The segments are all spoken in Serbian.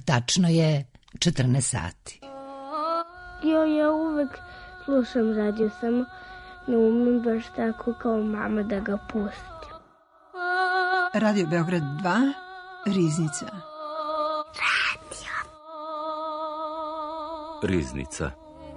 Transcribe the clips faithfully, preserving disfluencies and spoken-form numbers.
Tačno je četrnaest sati. Jo, ja uvek slušam radio, samo ne umem baš tako kao mama da ga pustim. Radio Beograd dva, Riznica. Radio. Riznica.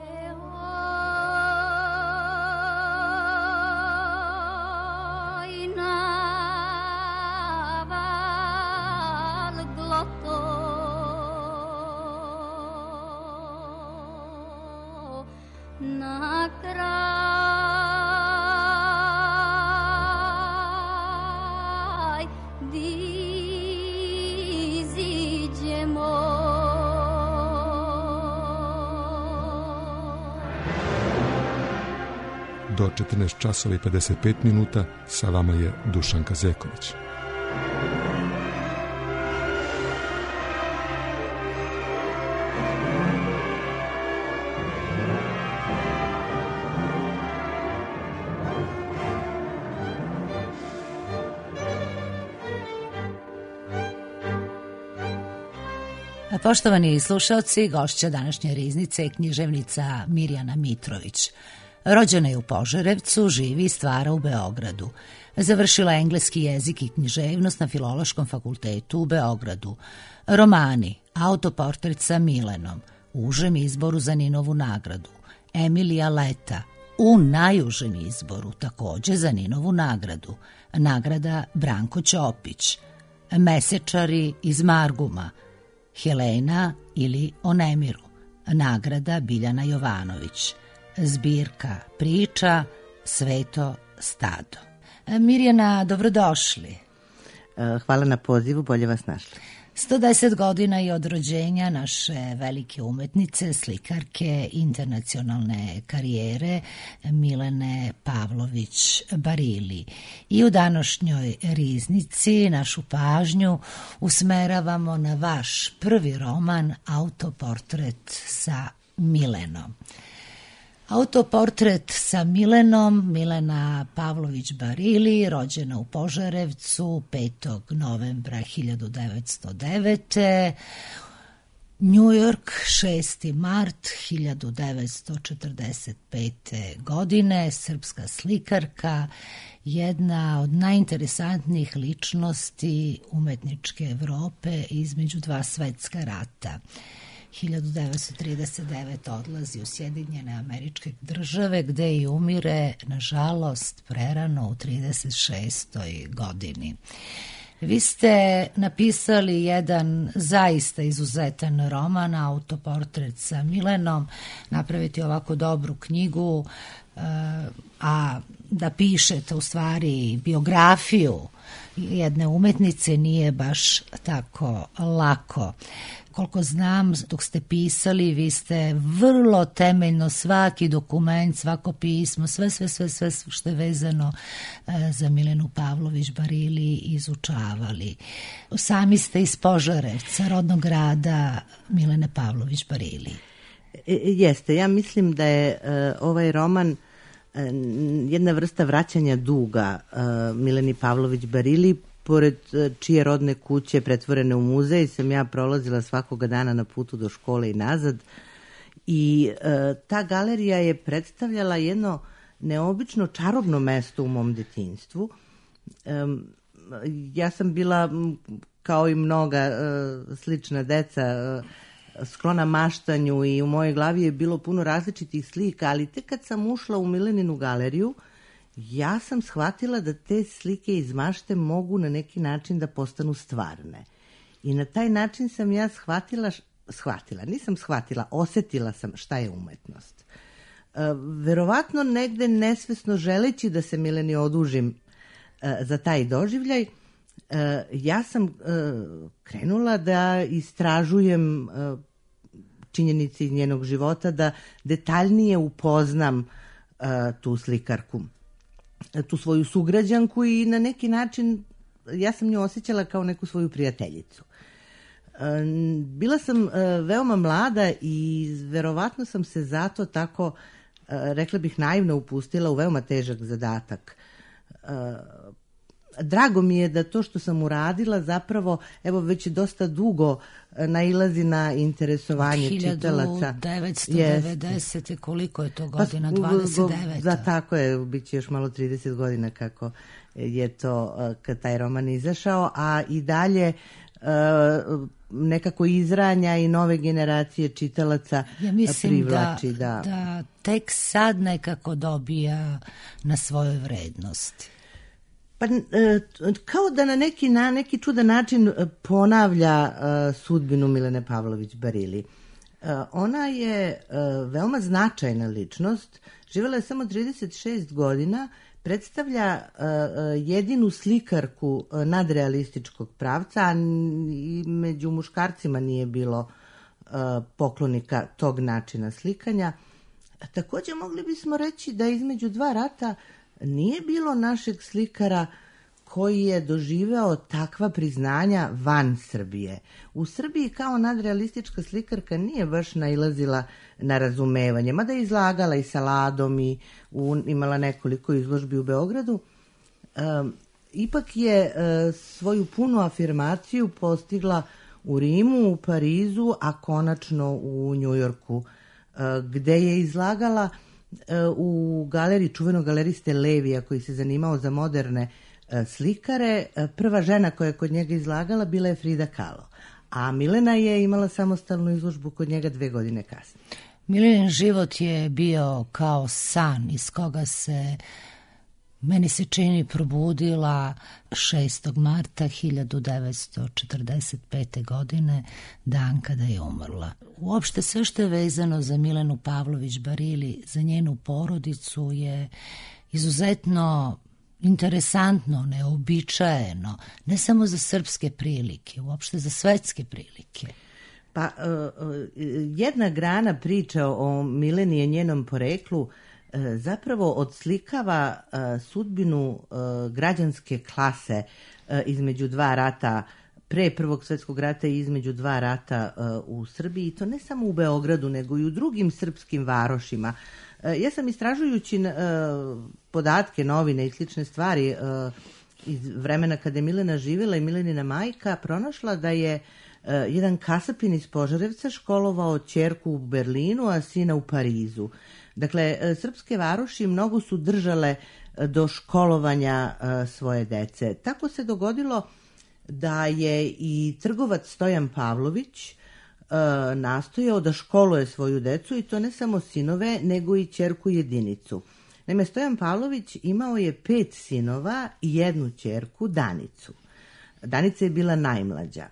Do četrnaest časova i pedeset pet minuta sa vama je Dušan Kazeković. Poštovani slušalci, gošća današnje Riznice je književnica Mirjana Mitrović. Rođena je u Požarevcu, živi i stvara u Beogradu. Završila je engleski jezik i književnost na Filološkom fakultetu u Beogradu. Romani, autoportret sa Milenom, u užem izboru za Ninovu nagradu. Emilija Leta, u najužem izboru takođe za Ninovu nagradu. Nagrada Branko Ćopić. Mesečari iz Marguma. Helena ili O nemiru. Nagrada Biljana Jovanović. Zbirka priča Sveto stado. Mirjana, dobrodošli. Hvala na pozivu, bolje vas našli. sto deset godina je od rođenja naše velike umetnice, slikarke internacionalne karijere Milene Pavlović Barili. I u današnjoj Riznici našu pažnju usmeravamo na vaš prvi roman Autoportret sa Milenom. Autoportret sa Milenom, Milena Pavlović Barili, rođena u Požarevcu petog novembra hiljadu devetsto devete. New York, šesti mart hiljadu devetsto četrdeset pete. godine, srpska slikarka, jedna od najinteresantnijih ličnosti umetničke Evrope između dva svetska rata. hiljadu devetsto trideset devete. odlazi u Sjedinjene Američke Države, gde i umire, nažalost, prerano u trideset šestoj. godini. Vi ste napisali jedan zaista izuzetan roman, Autoportret sa Milenom. Napraviti ovako dobru knjigu, a da pišete u stvari biografiju jedne umetnice nije baš tako lako. Koliko znam, dok ste pisali, vi ste vrlo temeljno svaki dokument, svako pismo, sve, sve, sve, sve što je vezano za Milenu Pavlović Barili izučavali. Sami ste iz Požarevca, rodnog grada Milene Pavlović Barili. Jeste, ja mislim da je uh, ovaj roman uh, jedna vrsta vraćanja duga uh, Mileni Pavlović Barili, pored čije rodne kuće pretvorene u muzej sam ja prolazila svakoga dana na putu do škole i nazad. I uh, ta galerija je predstavljala jedno neobično čarobno mesto u mom detinjstvu. Um, ja sam bila, kao i mnoga uh, slična deca, uh, sklona maštanju i u mojoj glavi je bilo puno različitih slika, ali tek kad sam ušla u Mileninu galeriju, ja sam shvatila da te slike iz mašte mogu na neki način da postanu stvarne. I na taj način sam ja shvatila, shvatila, nisam shvatila, osetila sam šta je umetnost. E, verovatno negde nesvesno želeći da se Mileni odužim e, za taj doživljaj, e, ja sam e, krenula da istražujem e, činjenice iz njenog života, da detaljnije upoznam e, tu slikarku, tu svoju sugrađanku i na neki način ja sam nju osjećala kao neku svoju prijateljicu. Bila sam veoma mlada i verovatno sam se zato tako, rekla bih, naivno upustila u veoma težak zadatak. drago mi je da to što sam uradila zapravo, evo već dosta dugo nailazi na interesovanje čitalaca. hiljadu devetsto devedesete. Koliko je to godina? dvadeset devet. Da, tako je, bit će još malo trideset godina kako je to, kad taj roman izašao, a i dalje nekako izranja i nove generacije čitalaca ja mislim privlači. Da, da. da tek sad nekako dobija na svojoj vrednosti. Pa kao da na neki, na neki čudan način ponavlja uh, sudbinu Milene Pavlović Barili. Uh, ona je uh, veoma značajna ličnost, živjela je samo trideset šest godina, predstavlja uh, jedinu slikarku uh, nadrealističkog pravca, a i među muškarcima nije bilo uh, poklonika tog načina slikanja. A također mogli bismo reći da između dva rata nije bilo našeg slikara koji je doživeo takva priznanja van Srbije. U Srbiji kao nadrealistička slikarka nije baš nailazila na razumevanje, mada je izlagala i sa Ladom i u, imala nekoliko izložbi u Beogradu. E, ipak je e, svoju punu afirmaciju postigla u Rimu, u Parizu, a konačno u Njujorku, e, gde je izlagala u galeriji čuvenog galeriste Levija koji se zanimao za moderne slikare. Prva žena koja je kod njega izlagala bila je Frida Kahlo, a Milena je imala samostalnu izložbu kod njega dve godine kasnije. Milenin život je bio kao san iz koga se, meni se čini, probudila šestog marta hiljadu devetsto četrdeset pete. godine, dan kada je umrla. Uopšte sve što je vezano za Milenu Pavlović Barili, za njenu porodicu je izuzetno interesantno, neobičajeno, ne samo za srpske prilike, uopšte za svetske prilike. Pa jedna grana priča o Mileni i njenom poreklu zapravo odslikava sudbinu građanske klase između dva rata, pre Prvog svjetskog rata i između dva rata u Srbiji, i to ne samo u Beogradu, nego i u drugim srpskim varošima. Ja sam istražujući podatke, novine i slične stvari iz vremena kada je Milena živjela i Milenina majka, pronašla da je jedan kasapin iz Požarevca školovao ćerku u Berlinu, a sina u Parizu. Dakle, srpske varoši mnogo su držale do školovanja svoje dece. Tako se dogodilo da je i trgovac Stojan Pavlović nastojao da školuje svoju decu, i to ne samo sinove, nego i ćerku jedinicu. Naime, Stojan Pavlović imao je pet sinova i jednu ćerku, Danicu. Danica je bila najmlađa.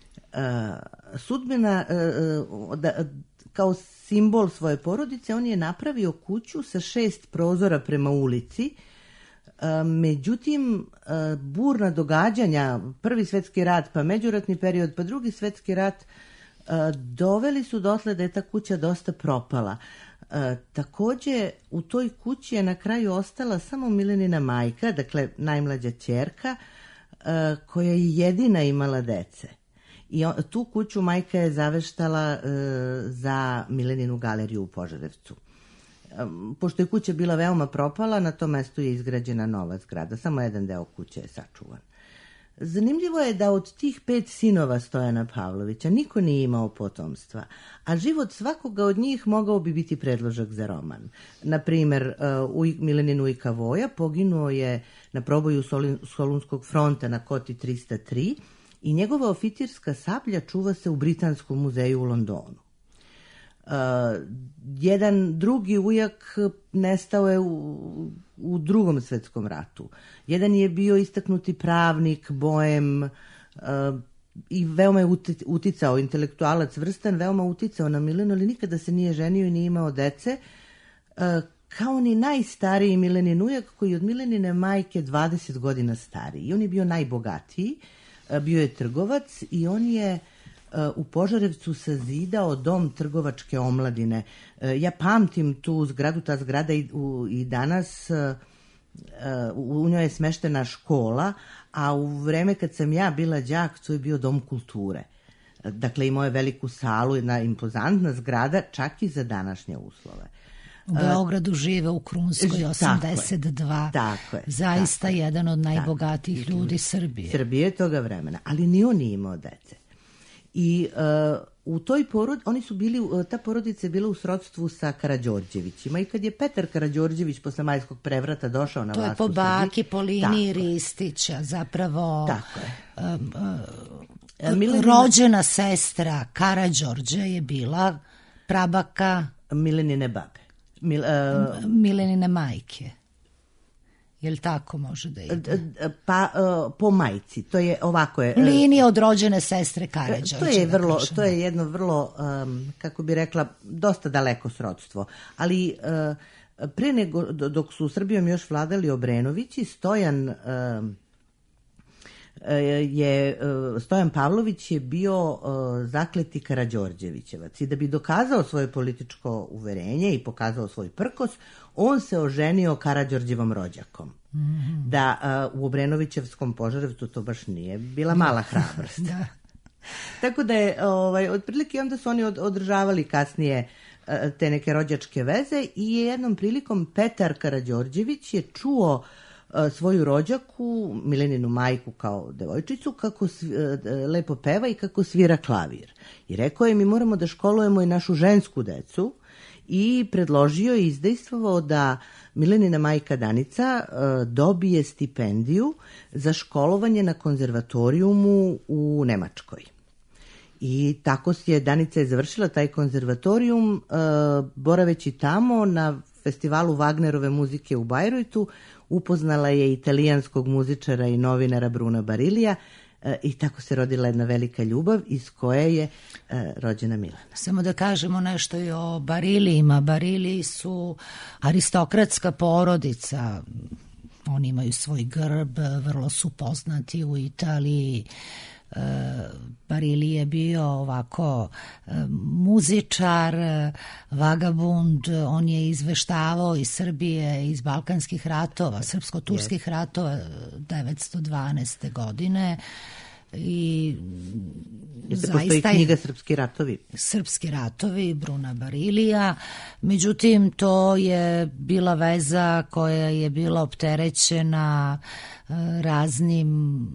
Sudbina, kao simbol svoje porodice, on je napravio kuću sa šest prozora prema ulici. Međutim, burna događanja, prvi svjetski rat, pa međuratni period, pa drugi svjetski rat, doveli su dotle da je ta kuća dosta propala. Također, u toj kući je na kraju ostala samo Milenina majka, dakle najmlađa ćerka, koja je jedina imala dece. I on, tu kuću majka je zaveštala e, za Mileninu galeriju u Požarevcu. E, pošto je kuća bila veoma propala, na tom mestu je izgrađena nova zgrada. Samo jedan deo kuće je sačuvan. Zanimljivo je da od tih pet sinova Stojana Pavlovića niko nije imao potomstva, a život svakoga od njih mogao bi biti predložak za roman. Naprimer, Milenin ujka Voja poginuo je na proboju Solunskog fronta na Koti trista tri i njegova oficirska sablja čuva se u Britanskom muzeju u Londonu. Uh, jedan drugi ujak nestao je u, u drugom svjetskom ratu. Jedan je bio istaknuti pravnik, boem, uh, i veoma je uticao, intelektualac vrstan, veoma uticao na Milenu, ali nikada se nije ženio i nije imao dece, uh, kao ni najstariji Milenin ujak, koji je od Milenine majke dvadeset godina stariji. I on je bio najbogatiji, uh, bio je trgovac i on je u Požarevcu sazidao dom trgovačke omladine. Ja pamtim tu zgradu, ta zgrada i, u, i danas u njoj je smeštena škola, a u vreme kad sam ja bila đak, to je bio dom kulture. Dakle, imao je veliku salu, jedna impozantna zgrada, čak i za današnje uslove. U Beogradu žive u Krunskoj osamdeset dva. Tako je. Zaista tako jedan od najbogatijih tako. ljudi Srbije. Srbije toga vremena, ali ni on nije imao dece. I uh, u toj porod, oni su bili, ta porodica je bila u srodstvu sa Karađorđevićima i kad je Petar Karađorđević posle Majskog prevrata došao na vlast u Srbiji... To je po baki po liniji Ristića, zapravo... Tako je. Um, uh, Milenina... Rođena sestra Karađorđa je bila prabaka... Milenine babe. Mil, uh... Milenine majke. Jel tako može da ide? Pa uh, po majci, to je ovako je. Linija od rođene sestre Karađorđe. To je vrlo, da to je jedno vrlo, um, kako bi rekla, dosta daleko srodstvo. Ali uh, pre nego, dok su Srbijom još vladali Obrenovići, Stojan um, je, Stojan Pavlović je bio uh, zakleti Karađorđevićevac i da bi dokazao svoje političko uverenje i pokazao svoj prkos, on se oženio Karađorđevom rođakom. Mm-hmm. Da uh, u Obrenovićevskom Požarevcu to baš nije bila mala hrabrost. Da. Tako da je, ovaj, otprilike onda su oni od, održavali kasnije uh, te neke rođačke veze i jednom prilikom Petar Karađorđević je čuo svoju rođaku, Mileninu majku kao devojčicu, kako lepo peva i kako svira klavir. I rekao je, mi moramo da školujemo i našu žensku decu i predložio i izdejstvovao da Milenina majka Danica dobije stipendiju za školovanje na konzervatorijumu u Nemačkoj. I tako je Danica je završila taj konzervatorijum, boraveći tamo na festivalu Wagnerove muzike u Bajrojtu, upoznala je italijanskog muzičara i novinara Bruna Barilija e, i tako se rodila jedna velika ljubav iz koje je e, rođena Milena. Samo da kažemo nešto i o Barilijima. Bariliji su aristokratska porodica. Oni imaju svoj grb, vrlo su poznati u Italiji. Barili je bio ovako muzičar, vagabund, on je izveštavao iz Srbije, iz Balkanskih ratova, srpsko-turskih ratova devetsto dvanaeste. godine i zaista postoji knjiga Srpski ratovi. Srpski ratovi Bruna Barilija, međutim to je bila veza koja je bila opterećena raznim,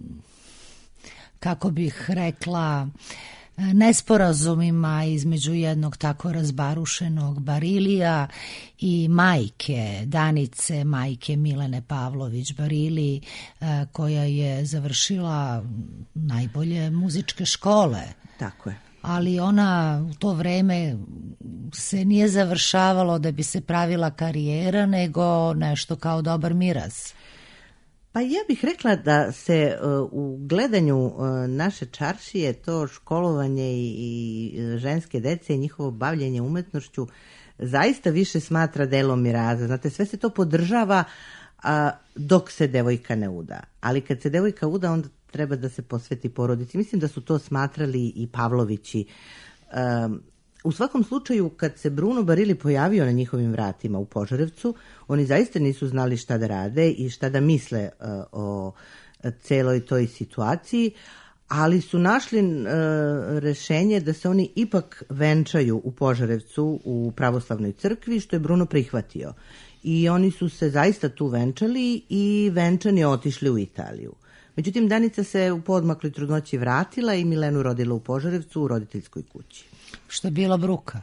kako bih rekla, nesporazumima između jednog tako razbarušenog Barilija i majke Danice, majke Milene Pavlović Barili, koja je završila najbolje muzičke škole. Tako je. Ali ona u to vreme se nije završavalo da bi se pravila karijera, nego nešto kao dobar miraz. Pa ja bih rekla da se uh, u gledanju uh, naše čaršije to školovanje i, i ženske dece i njihovo bavljenje umetnošću zaista više smatra delom miraza. Znate, sve se to podržava uh, dok se devojka ne uda. Ali kad se devojka uda, onda treba da se posveti porodici. Mislim da su to smatrali i Pavlovići. Um, U svakom slučaju, kad se Bruno Barili pojavio na njihovim vratima u Požarevcu, oni zaista nisu znali šta da rade i šta da misle uh, o celoj toj situaciji, ali su našli uh, rešenje da se oni ipak venčaju u Požarevcu u pravoslavnoj crkvi, što je Bruno prihvatio. I oni su se zaista tu venčali i venčani otišli u Italiju. Međutim, Danica se u poodmakloj trudnoći vratila i Milenu rodila u Požarevcu u roditeljskoj kući. Što je bila bruka?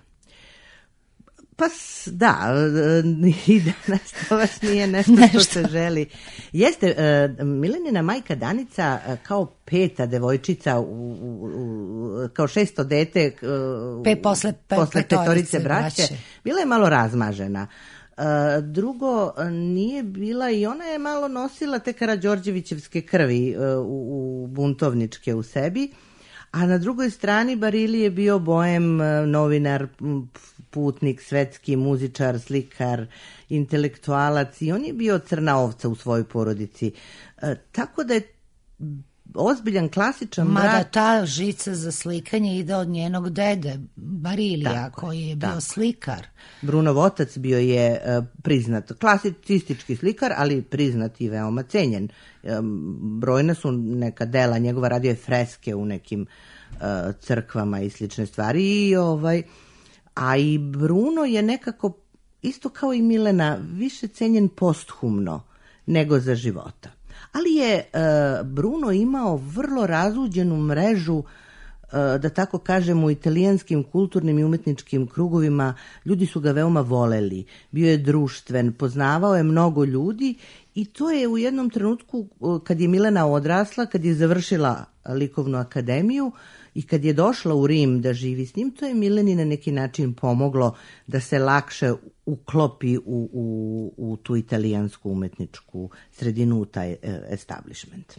Pa da, i danas to baš nije nešto, nešto što se želi. Jeste, uh, Milenina majka Danica uh, kao peta devojčica, u, u, u, kao šesto dete uh, pe, posle, pe, posle petorice braće, braće, bila je malo razmažena. Uh, drugo, nije bila i ona je malo nosila te Karađorđevićevske krvi uh, u, u buntovničke u sebi. A na drugoj strani Barili je bio boem, novinar, putnik, svetski, muzičar, slikar, intelektualac i on je bio crna ovca u svojoj porodici. E, tako da je ozbiljan, klasičan brak. Mada ta žica za slikanje ide od njenog dede, Barilija, tako, koji je bio tako. slikar. Brunov otac bio je uh, priznat, klasistički slikar, ali priznat i veoma cenjen. Um, brojna su neka dela, njegova radio je freske u nekim uh, crkvama i slične stvari. I, ovaj, a i Bruno je nekako isto kao i Milena, više cenjen posthumno nego za života. Ali je Bruno imao vrlo razuđenu mrežu, da tako kažem, u italijanskim kulturnim i umetničkim krugovima. Ljudi su ga veoma voleli, bio je društven, poznavao je mnogo ljudi i to je u jednom trenutku, kad je Milena odrasla, kad je završila likovnu akademiju i kad je došla u Rim da živi s njim, to je Mileni na neki način pomoglo da se lakše uklopi u, u, u tu italijansku umetničku sredinu, u taj establishment.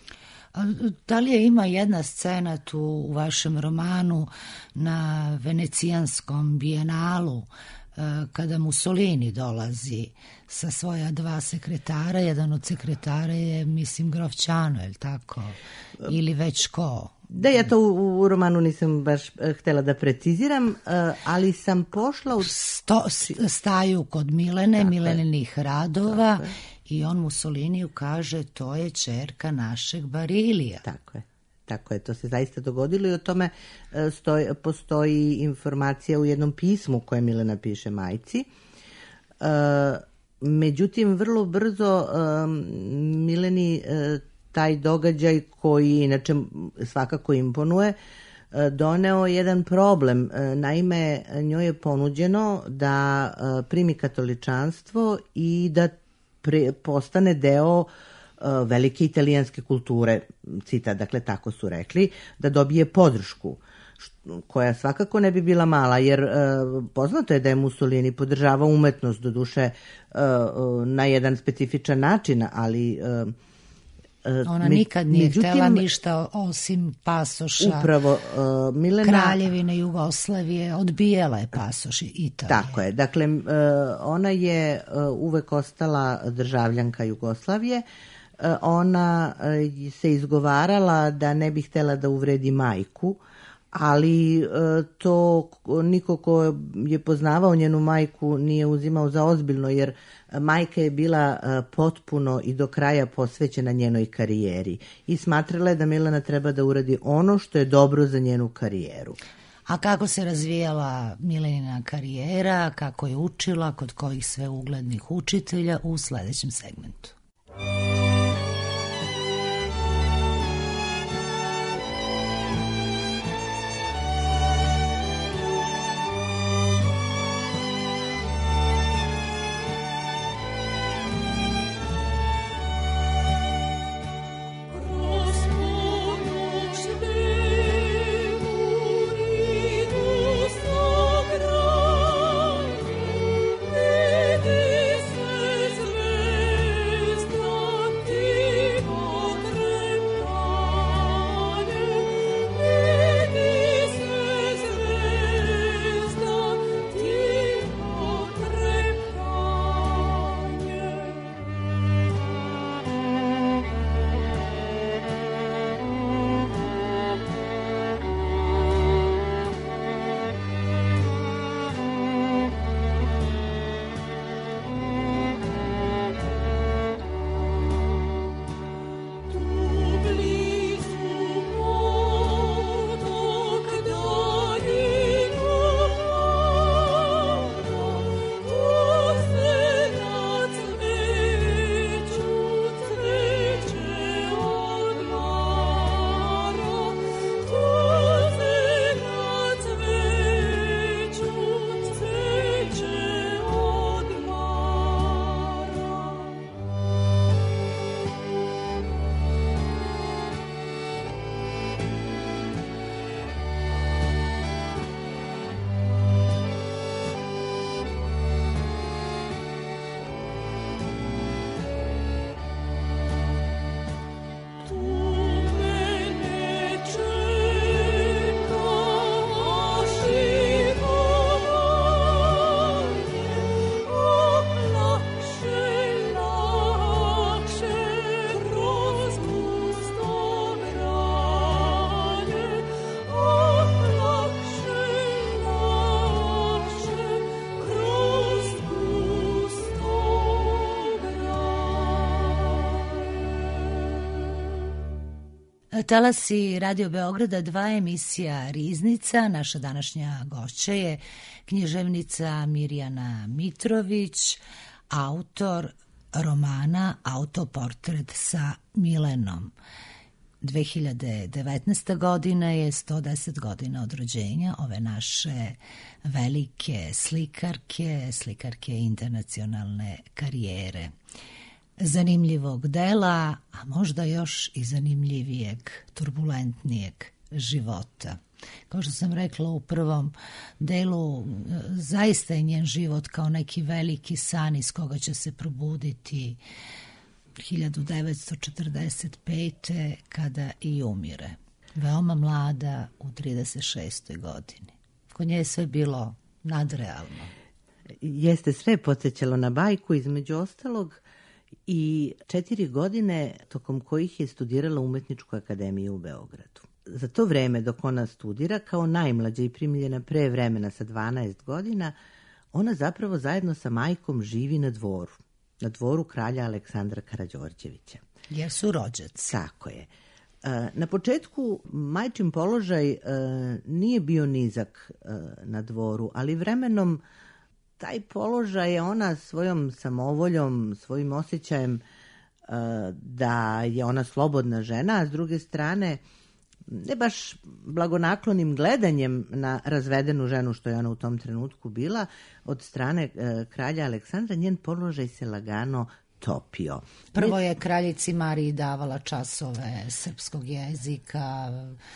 Da li je ima jedna scena tu u vašem romanu na venecijanskom bijenalu kada Mussolini dolazi sa svoja dva sekretara? Jedan od sekretara je, mislim, Grovčano, je li tako? Ili već ko? Da, ja to u, u romanu nisam baš htjela da preciziram, ali sam pošla u... Sto, staju kod Milene, tako Mileninih radova i on Mussoliniju kaže to je ćerka našeg Barilija. Tako je. Tako je, to se zaista dogodilo i o tome stoji, postoji informacija u jednom pismu koje Milena piše majci. E, međutim, vrlo brzo e, Mileni e, taj događaj koji inače svakako imponuje, e, doneo jedan problem. E, naime, njoj je ponuđeno da e, primi katoličanstvo i da pre, postane deo velike italijanske kulture, citat, dakle tako su rekli, da dobije podršku, koja svakako ne bi bila mala, jer e, poznato je da je Mussolini podržavao umetnost, doduše e, na jedan specifičan način, ali e, ona me, nikad nije međutim, htjela ništa osim pasoša upravo, uh, Milena, Kraljevine Jugoslavije, odbijela je pasoš Italije. Tako je, dakle uh, ona je uh, uvek ostala državljanka Jugoslavije. Uh, ona uh, se izgovarala da ne bi htjela da uvredi majku, ali uh, to niko ko je poznavao njenu majku nije uzimao za ozbiljno, jer majka je bila uh, potpuno i do kraja posvećena njenoj karijeri i smatrala je da Milena treba da uradi ono što je dobro za njenu karijeru. A kako se razvijala Milenina karijera, kako je učila, kod kojih sve uglednih učitelja, u sljedećem segmentu. Talasi Radio Beograda dva, emisija Riznica. Naša današnja gošća je književnica Mirjana Mitrović, autor romana Autoportret sa Milenom. dve hiljade devetnaesta. godina je sto deset godina od rođenja ove naše velike slikarke, slikarke internacionalne karijere. Zanimljivog dela, a možda još i zanimljivijeg, turbulentnijeg života. Kao što sam rekla u prvom delu, zaista je njen život kao neki veliki san iz koga će se probuditi hiljadu devetsto četrdeset pete. kada i umire. Veoma mlada, u trideset šestoj godini. Kod nje je sve bilo nadrealno. Jeste, sve podsjećalo na bajku, između ostalog, i četiri godine tokom kojih je studirala Umetničku akademiju u Beogradu. Za to vreme dok ona studira, kao najmlađa i primljena pre vremena sa dvanaest godina, ona zapravo zajedno sa majkom živi na dvoru. Na dvoru kralja Aleksandra Karađorđevića. Jer su rođaci. Tako je. Na početku majčin položaj nije bio nizak na dvoru, ali vremenom taj položaj je ona svojom samovoljom, svojim osjećajem da je ona slobodna žena, a s druge strane ne baš blagonaklonim gledanjem na razvedenu ženu, što je ona u tom trenutku bila, od strane kralja Aleksandra, njen položaj se lagano topio. Prvo je kraljici Mariji davala časove srpskog jezika,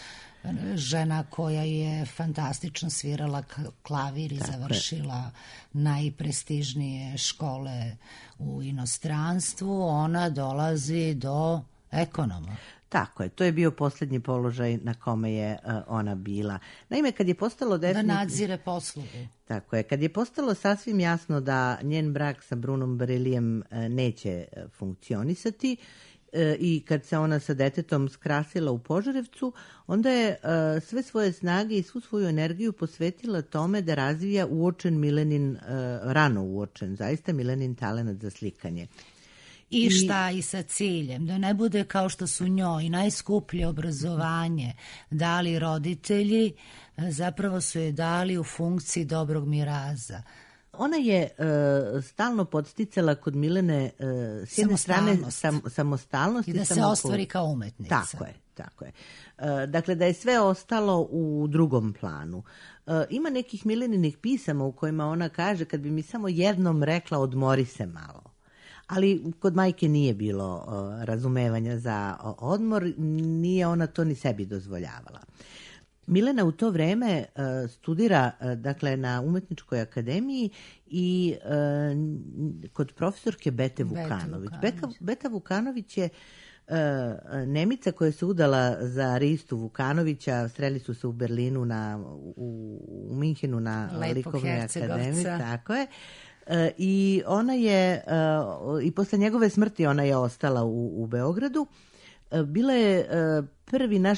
žena koja je fantastično svirala klavir i tako završila je najprestižnije škole u inostranstvu, ona dolazi do ekonoma. Tako je, to je bio posljednji položaj na kome je uh, ona bila. Naime, kad je postalo definitivno... Da nadzire poslugu. Tako je, kad je postalo sasvim jasno da njen brak sa Brunom Barilijem uh, neće uh, funkcionisati uh, i kad se ona sa detetom skrasila u Požarevcu, onda je uh, sve svoje snage i svu svoju energiju posvetila tome da razvija uočen Milenin, uh, rano uočen, zaista Milenin talenat za slikanje. I šta i sa ciljem, da ne bude kao što su njoj najskuplje obrazovanje dali roditelji, zapravo su je dali u funkciji dobrog miraza. Ona je uh, stalno podsticala kod Milene uh, s jedne strane sam, samostalnost i da se samopol... ostvari kao umetnica. Tako je, tako je. Uh, dakle, da je sve ostalo u drugom planu. Uh, ima nekih Mileninih pisama u kojima ona kaže, kad bi mi samo jednom rekla odmori se malo. Ali kod majke nije bilo uh, razumevanja za uh, odmor, nije ona to ni sebi dozvoljavala. Milena u to vreme uh, studira uh, dakle, na Umetničkoj akademiji i uh, kod profesorke Bete Vukanović. Beta, Beta Vukanović je uh, Nemica koja se udala za Ristu Vukanovića, sreli su se u Berlinu, na, u, u Minhenu na Lepo Likovnoj akademiji. Tako je. I ona je, i posle njegove smrti ona je ostala u, u Beogradu. Bila je prvi naš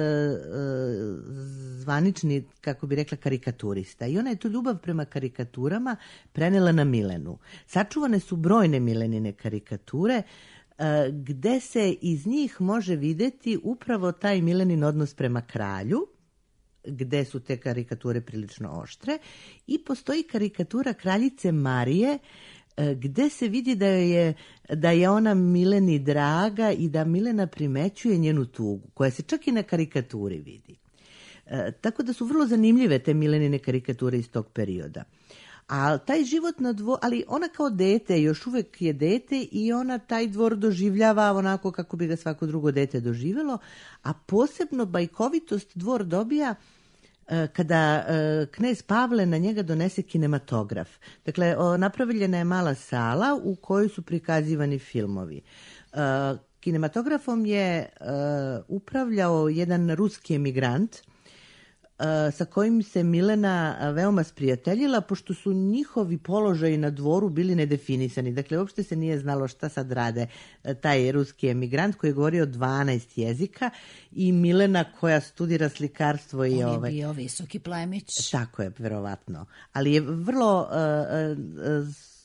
zvanični, kako bi rekla, karikaturista. I ona je tu ljubav prema karikaturama prenela na Milenu. Sačuvane su brojne Milenine karikature, gde se iz njih može videti upravo taj Milenin odnos prema kralju, gde su te karikature prilično oštre, i postoji karikatura kraljice Marije gde se vidi da je, da je ona Mileni draga i da Milena primećuje njenu tugu, koja se čak i na karikaturi vidi. E, tako da su vrlo zanimljive te Milenine karikature iz tog perioda. A taj život na dvoru, ali ona kao dete, još uvek je dete i ona taj dvor doživljava onako kako bi ga svako drugo dete doživjelo, a posebno bajkovitost dvor dobija kada knez Pavle na njega donese kinematograf. Dakle, napravljena je mala sala u kojoj su prikazivani filmovi. Kinematografom je upravljao jedan ruski emigrant sa kojim se Milena veoma sprijateljila, pošto su njihovi položaji na dvoru bili nedefinisani. Dakle, uopšte se nije znalo šta sad rade taj ruski emigrant koji je govorio dvanaest jezika i Milena koja studira slikarstvo. I on je ovaj... bio visoki plemić. Tako je, verovatno. Ali je vrlo uh, uh,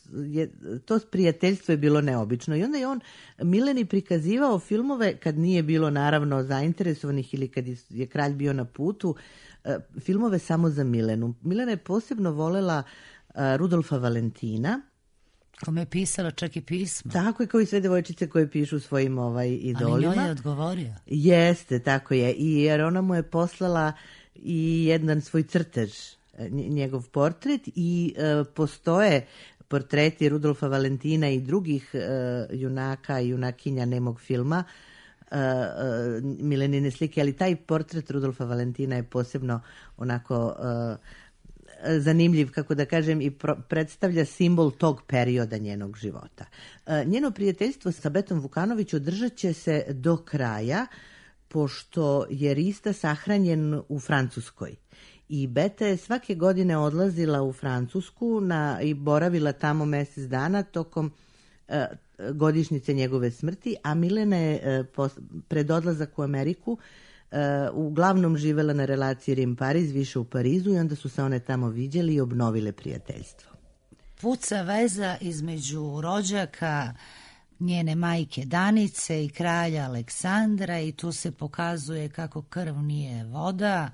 je, to prijateljstvo je bilo neobično i onda je on Mileni prikazivao filmove kad nije bilo naravno zainteresovanih ili kad je kralj bio na putu, filmove samo za Milenu. Milena je posebno volela Rudolfa Valentina, kome je pisala čak i pisma. Tako je, kao i sve devojčice koje pišu svojim ovaj, idolima. Ali njoj je odgovorio. Jeste, tako je. I jer ona mu je poslala i jedan svoj crtež, njegov portret i e, postoje portreti Rudolfa Valentina i drugih e, junaka i junakinja nemog filma, e, e, Milenine slike, ali taj portret Rudolfa Valentina je posebno onako e, zanimljiv, kako da kažem, i pro, predstavlja simbol tog perioda njenog života. E, njeno prijateljstvo sa Betom Vukanović održat će se do kraja, pošto je Rista sahranjen u Francuskoj. I Beta je svake godine odlazila u Francusku na, i boravila tamo mjesec dana tokom e, godišnjice njegove smrti, a Milena je e, pos, pred odlazak u Ameriku e, uglavnom živela na relaciji Rim-Pariz, više u Parizu, i onda su se one tamo viđeli i obnovile prijateljstvo. Puca veza između rođaka njene majke Danice i kralja Aleksandra i tu se pokazuje kako krv nije voda.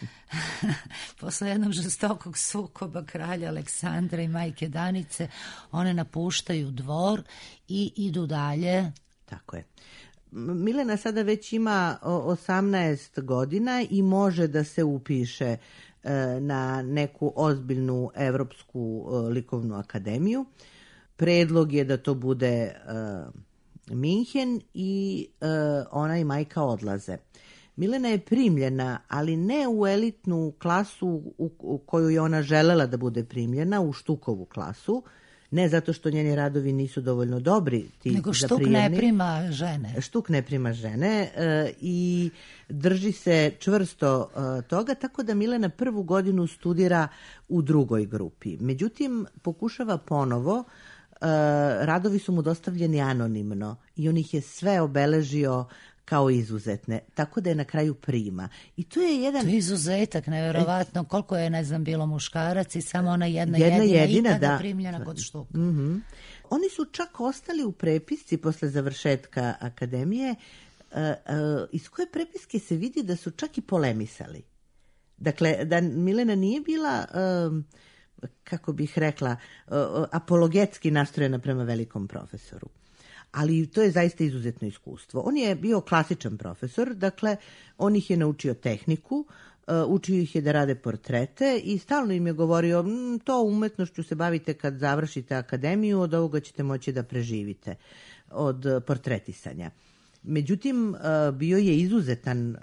Posle jednog žestokog sukoba kralja Aleksandra i majke Danice one napuštaju dvor i idu dalje. Tako je. Milena sada već ima osamnaest godina i može da se upiše na neku ozbiljnu evropsku likovnu akademiju. Predlog je da to bude uh, Minhen i uh, ona i majka odlaze. Milena je primljena, ali ne u elitnu klasu u, u koju je ona želela da bude primljena, u Štukovu klasu, ne zato što njeni radovi nisu dovoljno dobri. Ti Nego Štuk ne prima žene. Štuk ne prima žene uh, i drži se čvrsto uh, toga, tako da Milena prvu godinu studira u drugoj grupi. Međutim, pokušava ponovo. Uh, radovi su mu dostavljeni anonimno i on ih je sve obeležio kao izuzetne, tako da je na kraju prima. I to je jedan... To je izuzetak, nevjerovatno, koliko je, ne znam, bilo muškarac i samo ona jedna, jedna jedina, jedina ikada da. primljena kod Štuka. Mm-hmm. Oni su čak ostali u prepisci posle završetka akademije, uh, uh, iz koje prepiske se vidi da su čak i polemisali. Dakle, da Milena nije bila... Uh, kako bih rekla, apologetski nastrojena prema velikom profesoru. Ali to je zaista izuzetno iskustvo. On je bio klasičan profesor, dakle, on ih je naučio tehniku, učio ih je da rade portrete i stalno im je govorio, to umetnošću se bavite kad završite akademiju, od ovoga ćete moći da preživite, od portretisanja. Međutim, bio je izuzetan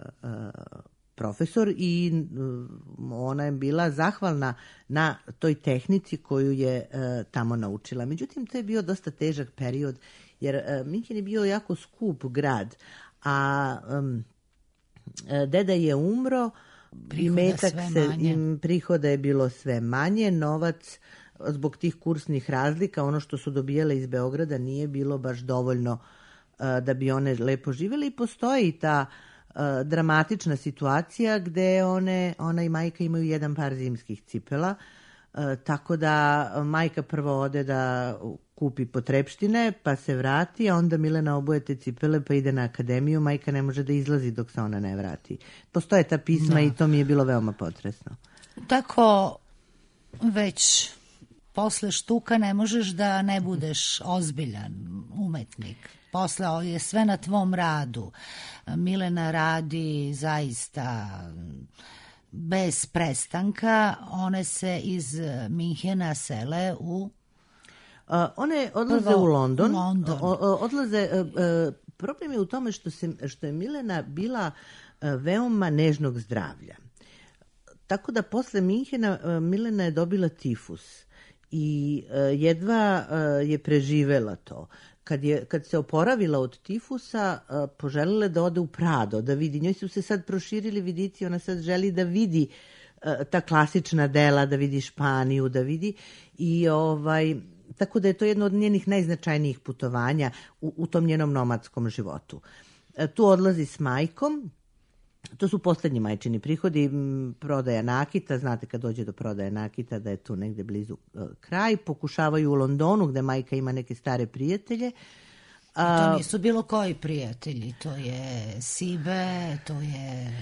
profesor i ona je bila zahvalna na toj tehnici koju je e, tamo naučila. Međutim, to je bio dosta težak period, jer e, Minhen je bio jako skup grad, a e, deda je umro, imetak se, im, prihoda je bilo sve manje, novac zbog tih kursnih razlika, ono što su dobijale iz Beograda nije bilo baš dovoljno e, da bi one lepo živjeli i postoji ta dramatična situacija gde one, ona i majka imaju jedan par zimskih cipela, e, tako da majka prvo ode da kupi potrepštine, pa se vrati, a onda Milena oboje te cipele pa ide na akademiju, majka ne može da izlazi dok se ona ne vrati. Postoje ta pisma da. I to mi je bilo veoma potresno. Tako već posle Štuka ne možeš da ne budeš ozbiljan umetnik. Posle je sve na tvom radu. Milena radi zaista bez prestanka. One se iz Minhena sele u... Uh, one odlaze Prvo, u London. U London. O, o, odlaze, uh, uh, problem je u tome što, se, što je Milena bila uh, veoma nežnog zdravlja. Tako da posle Minhena uh, Milena je dobila tifus i uh, jedva uh, je preživela to. Kad, je, kad se oporavila od tifusa, uh, poželjela da ode u Prado, da vidi. Njoj su se sad proširili vidici, ona sad želi da vidi uh, ta klasična dela, da vidi Španiju, da vidi. I ovaj, tako da je to jedno od njenih najznačajnijih putovanja u, u tom njenom nomadskom životu. Uh, tu odlazi s majkom To su poslednji majčini prihodi, prodaja nakita, znate kad dođe do prodaje nakita da je tu negde blizu kraj, pokušavaju u Londonu gde majka ima neke stare prijatelje. To nisu bilo koji prijatelji, to je Sibe, to je...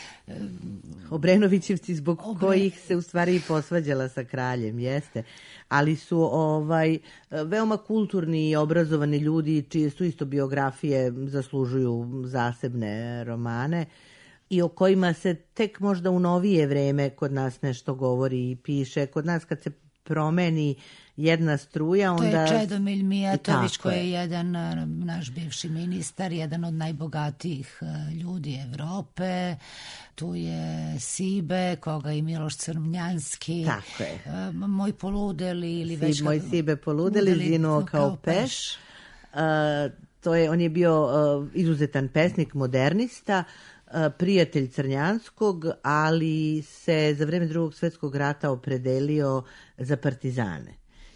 Obrenovićevci zbog Obre... kojih se u stvari i posvađala sa kraljem, jeste. Ali su ovaj veoma kulturni i obrazovani ljudi čije su isto biografije zaslužuju zasebne romane i o kojima se tek možda u novije vreme kod nas nešto govori i piše. Kod nas kad se promeni jedna struja, onda... To je Čedomilj Mijatović koji je jedan naš bivši ministar, jedan od najbogatijih ljudi Evrope. Tu je Sibe, koga i Miloš Crnjanski. Tako je. Moj poludeli ili Sib, već... Moj Sibe poludeli, zinuo kao, kao peš. peš. Uh, to je, on je bio uh, izuzetan pesnik, modernista, prijatelj Crnjanskog, ali se za vreme Drugog svjetskog rata opredelio za partizane.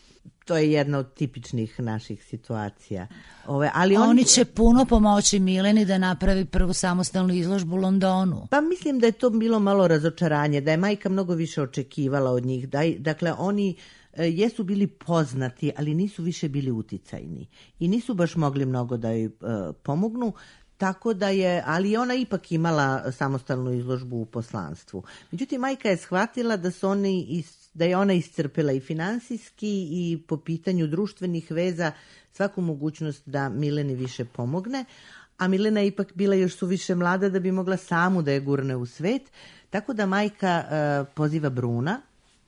To je jedna od tipičnih naših situacija. Ove, ali oni... oni će puno pomoći Mileni da napravi prvu samostalnu izložbu u Londonu. Pa mislim da je to bilo malo razočaranje, da je majka mnogo više očekivala od njih. Da, dakle, oni jesu bili poznati, ali nisu više bili uticajni. I nisu baš mogli mnogo da joj uh, pomognu. Tako da je, ali ona ipak imala samostalnu izložbu u poslanstvu. Međutim, majka je shvatila da su oni, da je ona iscrpela i finansijski i po pitanju društvenih veza svaku mogućnost da Mileni više pomogne, a Milena je ipak bila još suviše mlada da bi mogla samu da je gurne u svet, tako da majka uh, poziva Bruna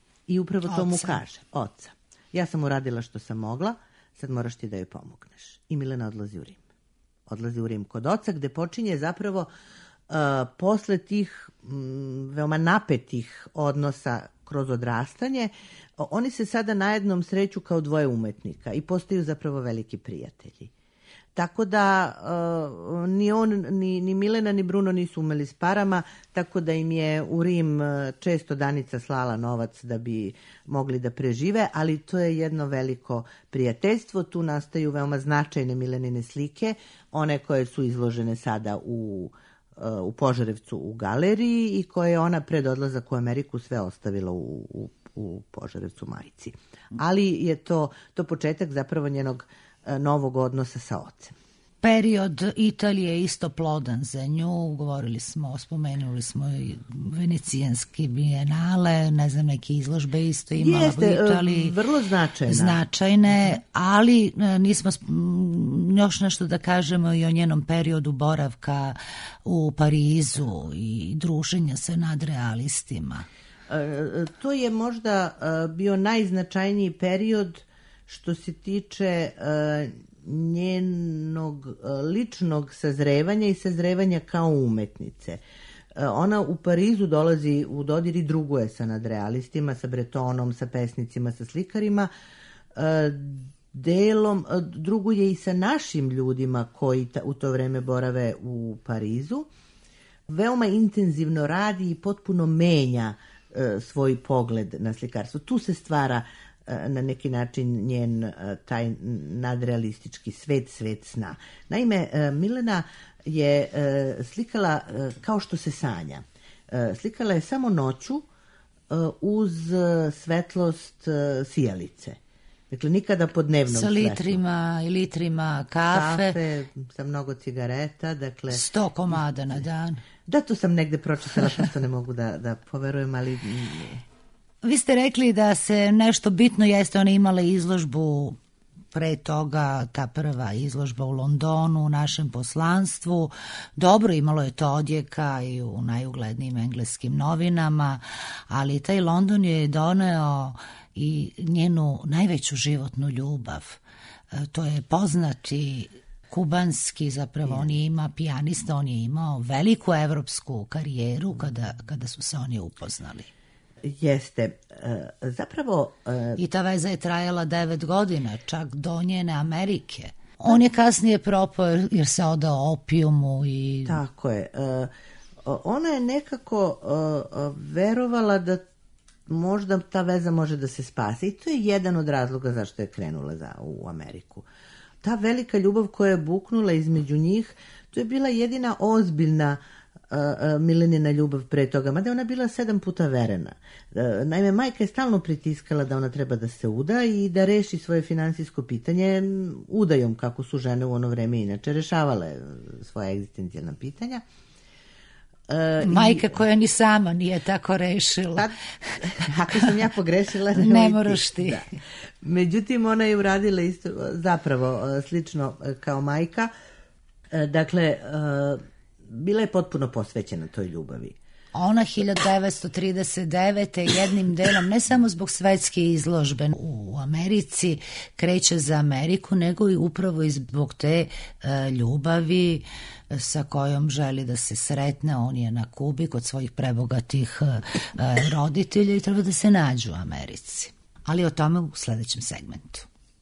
i upravo to mu kaže, oca. Ja sam uradila što sam mogla, sad moraš ti da joj pomogneš. I Milena odlazi u Rim. Odlazi u Rim kod oca, gde počinje zapravo uh, posle tih m, veoma napetih odnosa kroz odrastanje, oni se sada najednom sreću kao dvoje umetnika i postaju zapravo veliki prijatelji. Tako da uh, ni on, ni, ni Milena, ni Bruno nisu umeli s parama, tako da im je u Rim često Danica slala novac da bi mogli da prežive, ali to je jedno veliko prijateljstvo. Tu nastaju veoma značajne Milenine slike, one koje su izložene sada u, uh, u Požarevcu u galeriji i koje je ona pred odlazak u Ameriku sve ostavila u, u, u Požarevcu majci. Ali je to, to početak zapravo njenog novog odnosa sa ocem. Period Italije je isto plodan za nju, govorili smo, spomenuli smo i venecijanski bijenale, ne znam, neke izložbe isto imala Jeste, u Italiji. Vrlo značajna. Značajne, ali nismo još nešto da kažemo i o njenom periodu boravka u Parizu i druženja sa nadrealistima. To je možda bio najznačajniji period što se tiče uh, njenog uh, ličnog sazrevanja i sazrevanja kao umetnice. Uh, ona u Parizu dolazi u dodir i druguje sa nadrealistima, sa Bretonom, sa pesnicima, sa slikarima. Uh, delom uh, druguje i sa našim ljudima koji ta, u to vreme borave u Parizu. Veoma intenzivno radi i potpuno menja uh, svoj pogled na slikarstvo. Tu se stvara na neki način njen taj nadrealistički svet, svet sna. Naime, Milena je slikala kao što se sanja. Slikala je samo noću uz svetlost sijalice. Dakle, nikada po dnevnom sa litrima i litrima kafe. Kafe, sa mnogo cigareta. Dakle, sto komada na dan. Da, to sam negde pročitala, što ne mogu da, da poverujem, ali... Vi ste rekli da se nešto bitno jeste, ona imala izložbu pre toga, ta prva izložba u Londonu, u našem poslanstvu. Dobro, imalo je to odjeka i u najuglednijim engleskim novinama, ali taj London je doneo i njenu najveću životnu ljubav. To je poznati kubanski, zapravo on je ima pijanista, on je imao veliku evropsku karijeru kada, kada su se oni upoznali. Jeste, zapravo... I ta veza je trajala devet godina, čak do njene Amerike. On je kasnije propao jer se odao opijumu i... Tako je. Ona je nekako verovala da možda ta veza može da se spasi i to je jedan od razloga zašto je krenula za, u Ameriku. Ta velika ljubav koja je buknula između njih, to je bila jedina ozbiljna Milenina ljubav pre toga, mada je ona bila sedam puta verena. Naime, majka je stalno pritiskala da ona treba da se uda i da reši svoje finansijsko pitanje udajom, kako su žene u ono vreme inače rešavale svoje egzistencijalna pitanja. Majka i, koja ni sama nije tako rešila. Pa, ako sam ja pogrešila, ne, ne moraš ti. Da. Međutim, ona je uradila isto, zapravo slično kao majka. Dakle, bila je potpuno posvećena toj ljubavi. Ona hiljadu devetsto trideset devete jednim delom, ne samo zbog svetske izložbe u Americi, kreće za Ameriku, nego i upravo i zbog te e, ljubavi sa kojom želi da se sretne. On je na Kubi kod svojih prebogatih e, roditelja i treba da se nađu u Americi. Ali o tome u sledećem segmentu.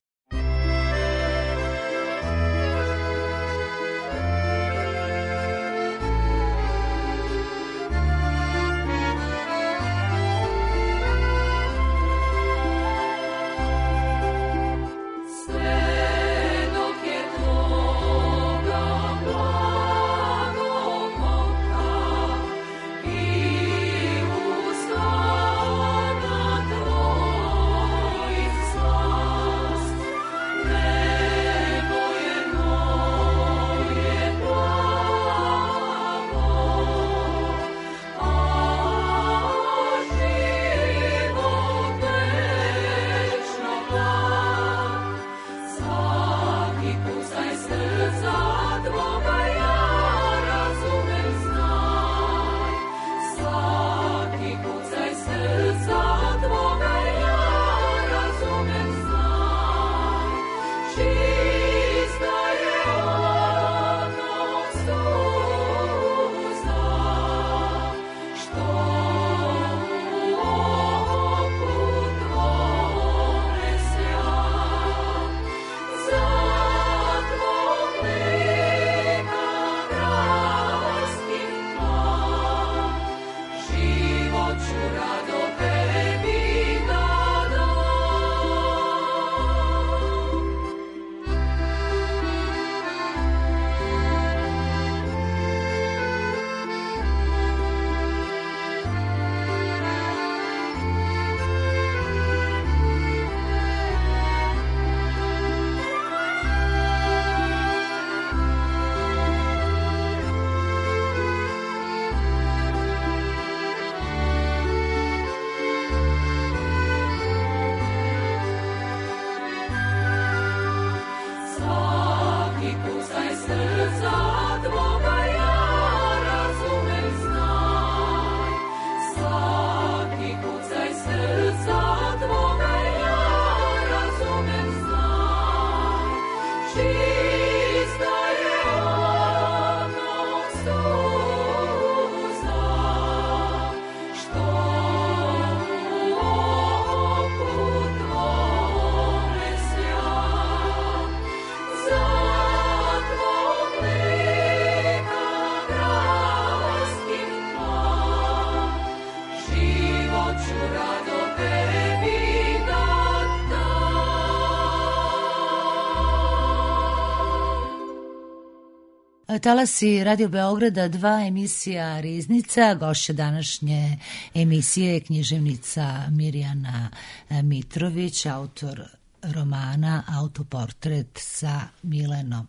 Talasi Radio Beograda, dva emisija Riznica. Gošća današnje emisije je književnica Mirjana Mitrović, autor romana Autoportret sa Milenom.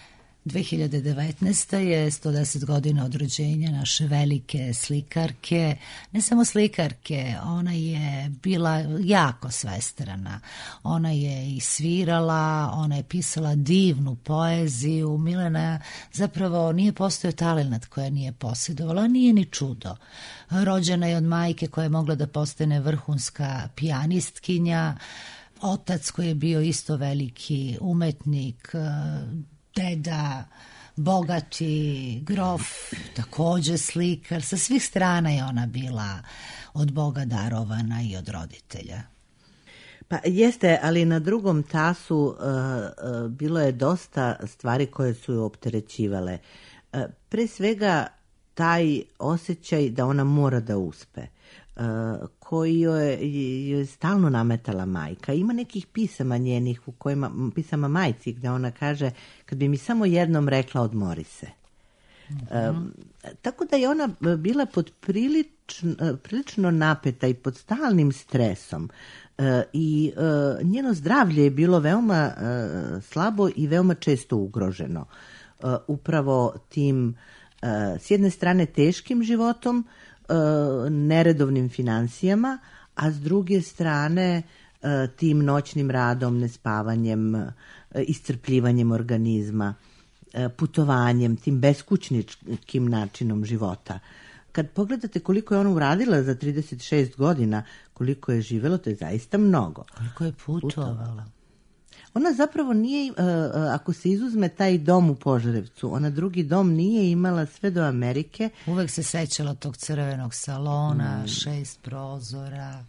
dve hiljade devetnaesta. je sto deset godina od rođenja naše velike slikarke. Ne samo slikarke, ona je bila jako svestrana. Ona je i svirala, ona je pisala divnu poeziju. Milena zapravo nije postojao talenat koja nije posjedovala, nije ni čudo. Rođena je od majke koja je mogla da postane vrhunska pijanistkinja, otac koji je bio isto veliki umetnik, deda, bogati grof, takođe slikar. Sa svih strana je ona bila od Boga darovana i od roditelja. Pa jeste, ali na drugom tasu uh, uh, bilo je dosta stvari koje su je opterećivale. Uh, pre svega taj osjećaj da ona mora da uspe, uh, koji joj je stalno nametala majka. Ima nekih pisama njenih, u kojima, pisama majci, gde ona kaže, kad bi mi samo jednom rekla odmori se. Mm-hmm. E, tako da je ona bila pod prilično, prilično napeta i pod stalnim stresom. E, I e, njeno zdravlje je bilo veoma e, slabo i veoma često ugroženo. E, upravo tim, e, s jedne strane, teškim životom, e, neredovnim financijama, a s druge strane e, tim noćnim radom, nespavanjem, e, iscrpljivanjem organizma, e, putovanjem, tim beskućničkim načinom života. Kad pogledate koliko je ona uradila za trideset šest godina, koliko je živelo, to je zaista mnogo. Koliko je putovala. Ona zapravo nije, ako se izuzme taj dom u Požarevcu, ona drugi dom nije imala sve do Amerike. Uvek se sećala tog crvenog salona, mm. šest prozora,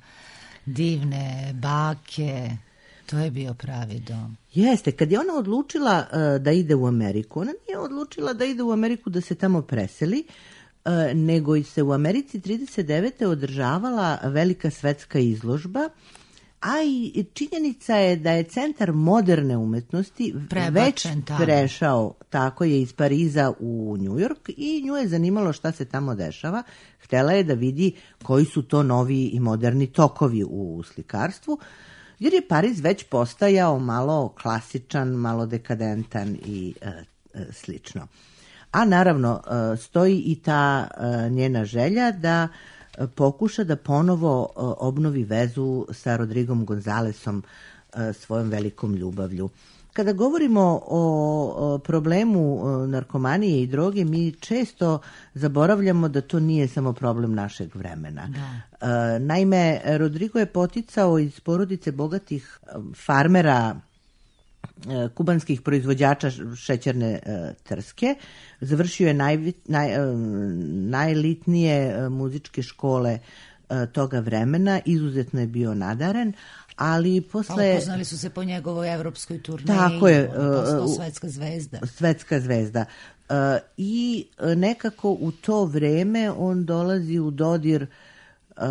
divne bake. To je bio pravi dom. Jeste, kad je ona odlučila uh, da ide u Ameriku, ona nije odlučila da ide u Ameriku da se tamo preseli, uh, nego se u Americi trideset devete održavala velika svetska izložba, a i činjenica je da je centar moderne umetnosti Prebačen već tamo. prešao, tako je, iz Pariza u New York i nju je zanimalo šta se tamo dešava. Htela je da vidi koji su to novi i moderni tokovi u slikarstvu, jer je Pariz već postajao malo klasičan, malo dekadentan i e, e, slično. A naravno e, stoji i ta e, njena želja da e, pokuša da ponovo e, obnovi vezu sa Rodrigom Gonzalesom, e, svojom velikom ljubavlju. Kada govorimo o, o problemu narkomanije i droge, mi često zaboravljamo da to nije samo problem našeg vremena. Da. E, naime, Rodrigo je poticao iz porodice bogatih farmera, e, kubanskih proizvođača šećerne e, trske. Završio je naj, naj, e, najelitnije muzičke škole e, toga vremena, izuzetno je bio nadaren, ali posle... Upoznali su se po njegovoj evropskoj turneji. Tako je. Postao svetska zvezda. Svetska zvezda. Uh, I nekako u to vreme on dolazi u dodir uh,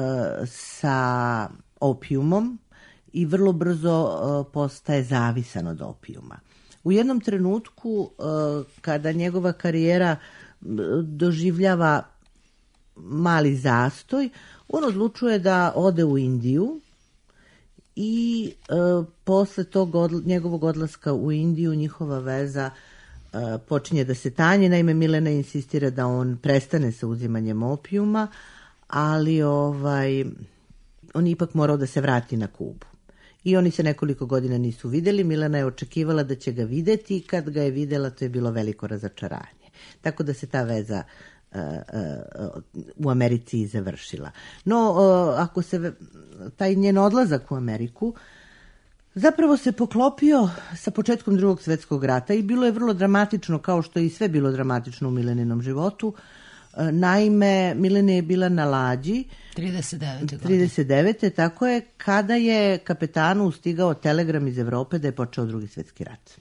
sa opijumom i vrlo brzo uh, postaje zavisan od opijuma. U jednom trenutku, uh, kada njegova karijera doživljava mali zastoj, on odlučuje da ode u Indiju. I e, posle tog odla, njegovog odlaska u Indiju njihova veza e, počinje da se tanje. Naime, Milena insistira da on prestane sa uzimanjem opijuma, ali ovaj, on je ipak morao da se vrati na Kubu. I oni se nekoliko godina nisu videli. Milena je očekivala da će ga videti i kad ga je videla, to je bilo veliko razočaranje. Tako da se ta veza Uh, uh, u Americi završila. No, uh, ako se taj njen odlazak u Ameriku zapravo se poklopio sa početkom Drugog svjetskog rata i bilo je vrlo dramatično, kao što je i sve bilo dramatično u Mileninom životu. Uh, naime, Milena je bila na lađi trideset devete trideset devete tako je, kada je kapetanu stigao telegram iz Evrope da je počeo Drugi svjetski rat.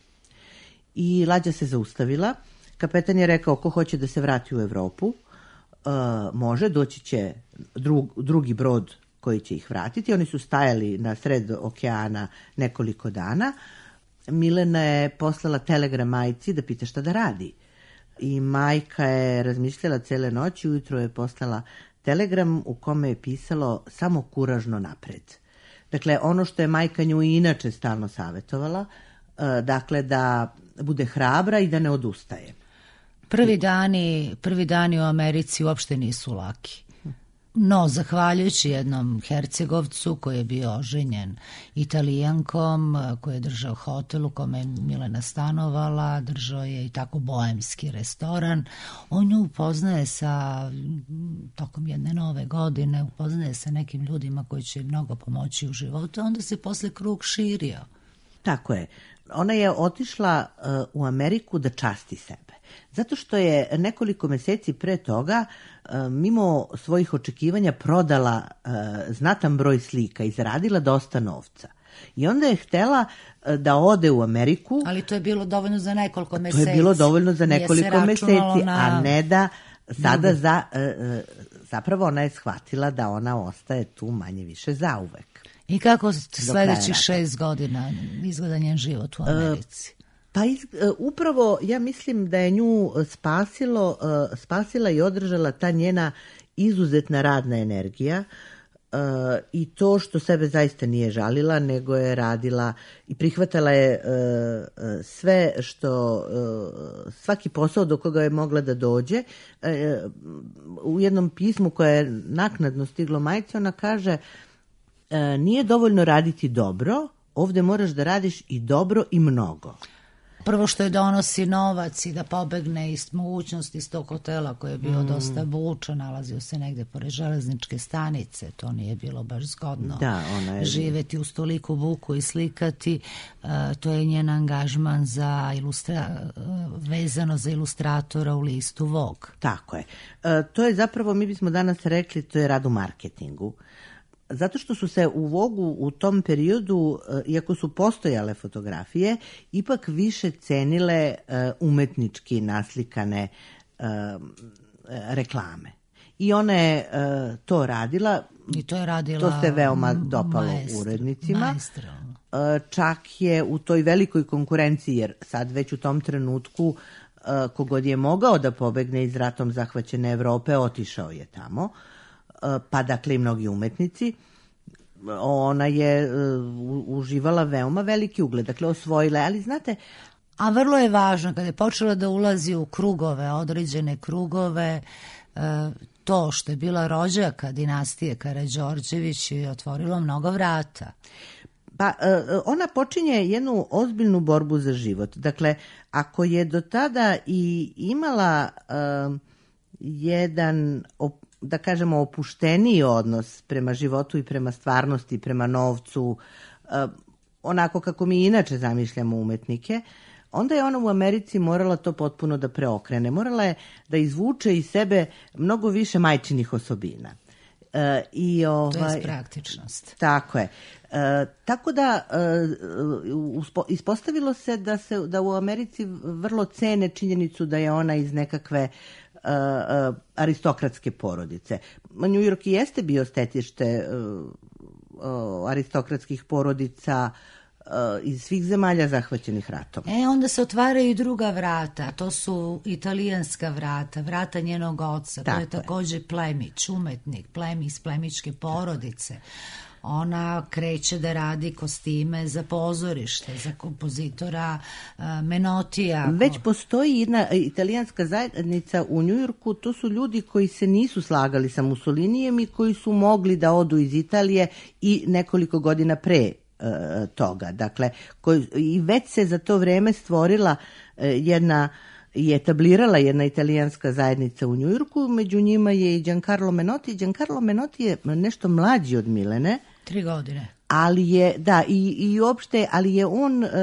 I lađa se zaustavila. Kapetan je rekao, ko hoće da se vrati u Evropu, uh, može, doći će drug, drugi brod koji će ih vratiti. Oni su stajali na sred okeana nekoliko dana. Milena je poslala telegram majci da pita šta da radi. I majka je razmišljala cele noći, ujutro je poslala telegram u kome je pisalo samo kuražno napred. Dakle, ono što je majka nju i inače stalno savjetovala, uh, dakle da bude hrabra i da ne odustaje. Prvi dani, prvi dani u Americi uopšte nisu laki. No, zahvaljujući jednom Hercegovcu koji je bio oženjen Italijankom, koji je držao hotel u kome je Milena stanovala, držao je i tako boemski restoran, on nju upoznaje sa, tokom jedne nove godine, upoznaje sa nekim ljudima koji će mnogo pomoći u životu, onda se posle krug širio. Tako je. Ona je otišla uh, u Ameriku da časti sebe. Zato što je nekoliko meseci pre toga, uh, mimo svojih očekivanja, prodala uh, znatan broj slika i zaradila dosta novca. I onda je htela uh, da ode u Ameriku. Ali to je bilo dovoljno za nekoliko meseci. To je bilo dovoljno za nekoliko meseci, na... a ne da sada za, uh, zapravo ona je shvatila da ona ostaje tu manje više zauvek. I kako sledećih šest godina izgleda njen život u Americi? Pa iz, upravo ja mislim da je nju spasilo, spasila i održala ta njena izuzetna radna energija uh, i to što sebe zaista nije žalila, nego je radila i prihvatala je uh, sve što, uh, svaki posao do koga je mogla da dođe. Uh, u jednom pismu koje je naknadno stiglo majci, ona kaže uh, nije dovoljno raditi dobro, ovde moraš da radiš i dobro i mnogo. Prvo što je donosi novac i da pobegne iz mogućnosti iz tog hotela koji je bio mm. dosta bučan, nalazio se negde pored železničke stanice, to nije bilo baš zgodno da, ona je... živeti uz toliku buku i slikati. Uh, to je njen angažman za ilustra... vezano za ilustratora u listu Vogue. Tako je. Uh, to je zapravo, mi bismo danas rekli, to je rad u marketingu. Zato što su se u Vogu u tom periodu, iako su postojale fotografije, ipak više cenile umetnički naslikane reklame. I ona je to radila. I to je radila to se veoma dopalo maestro, urednicima. Maestralno. Čak je u toj velikoj konkurenciji, jer sad već u tom trenutku kogod je mogao da pobegne iz ratom zahvaćene Evrope, otišao je tamo. Pa dakle i mnogi umetnici, ona je uh, uživala veoma veliki ugled, dakle osvojila, ali znate... A vrlo je važno, kada je počela da ulazi u krugove, određene krugove, uh, to što je bila rođaka dinastije Karađorđević je otvorilo mnogo vrata. Pa uh, ona počinje jednu ozbiljnu borbu za život. Dakle, ako je do tada i imala uh, jedan op- da kažemo opušteniji odnos prema životu i prema stvarnosti, prema novcu, onako kako mi inače zamišljamo umetnike, onda je ona u Americi morala to potpuno da preokrene. Morala je da izvuče iz sebe mnogo više majčinih osobina. E, i ovaj, to je praktičnost. Tako je. E, tako da e, uspo, ispostavilo se da, se da u Americi vrlo cene činjenicu da je ona iz nekakve Uh, uh, aristokratske porodice. New York i jeste bio stetište uh, uh, aristokratskih porodica uh, iz svih zemalja zahvaćenih ratom. E, onda se otvaraju i druga vrata, to su italijanska vrata, vrata njenog oca, to je takođe plemić, umetnik, plemi iz plemičke porodice. Ona kreće da radi kostime za pozorište, za kompozitora uh, Menotija. Već postoji jedna italijanska zajednica u Njujorku, to su ljudi koji se nisu slagali sa Mussolinijem i koji su mogli da odu iz Italije i nekoliko godina pre uh, toga. Dakle, koji, i već se za to vreme stvorila uh, jedna i etablirala jedna italijanska zajednica u Njujorku, među njima je i Giancarlo Menotti. Giancarlo Menotti je nešto mlađi od Milene. Tri godine. Ali je, da, i, i uopšte, ali je on e,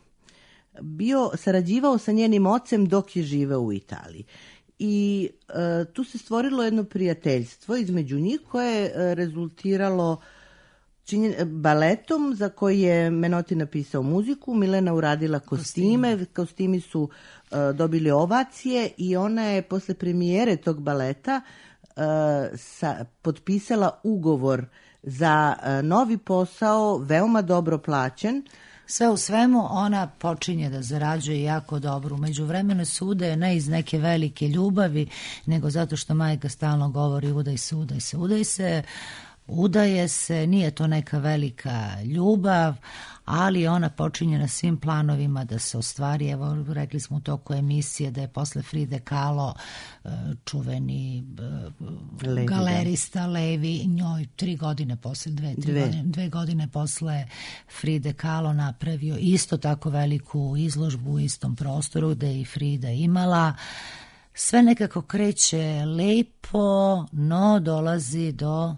bio, sarađivao sa njenim ocem dok je živeo u Italiji. I e, tu se stvorilo jedno prijateljstvo između njih koje je rezultiralo činjen, baletom za koji je Menotti napisao muziku, Milena uradila kostime, kostime, kostimi su uh, dobili ovacije i ona je posle premijere tog baleta uh, sa, potpisala ugovor za uh, novi posao, veoma dobro plaćen. Sve u svemu ona počinje da zarađuje jako dobro. Među vremenu se udaje ne iz neke velike ljubavi, nego zato što majka stalno govori udaj se, udaj se, udaj se. Udaje se, nije to neka velika ljubav, ali ona počinje na svim planovima da se ostvari. Evo, rekli smo u toku emisije da je posle Fride Kahlo čuveni Levi, galerista da. Levi njoj tri godine posle, dve, tri dve. Godine, dve godine posle Fride Kahlo napravio isto tako veliku izložbu u istom prostoru gde je i Frida imala. Sve nekako kreće lepo, no dolazi do...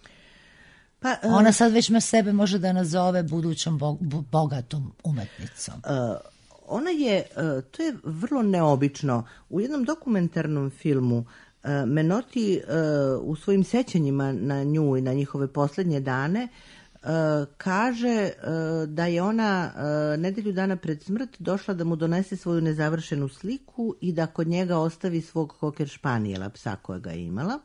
Pa, uh, ona sad već me sebe može da nazove budućom bo, bogatom umetnicom. Uh, ona je, uh, to je vrlo neobično. U jednom dokumentarnom filmu uh, Menotti uh, u svojim sećanjima na nju i na njihove poslednje dane uh, kaže uh, da je ona uh, nedelju dana pred smrt došla da mu donese svoju nezavršenu sliku i da kod njega ostavi svog koker španijela, psa kojega je imala.